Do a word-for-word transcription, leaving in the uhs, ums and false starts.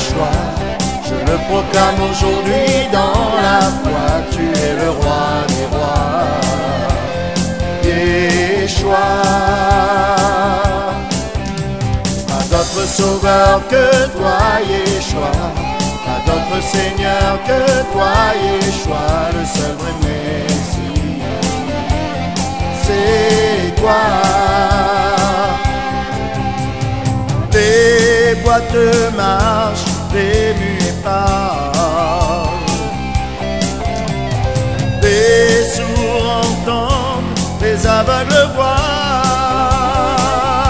Yeshua. Je le proclame aujourd'hui dans la foi, tu es le roi des rois. Yeshua. Pas d'autre sauveur que toi, Yeshua. Pas d'autre Seigneur que toi, Yeshua, le seul vrai Messie. C'est toi. Les boiteux marchent, les muets parlent, les sourds entendent, les aveugles voient.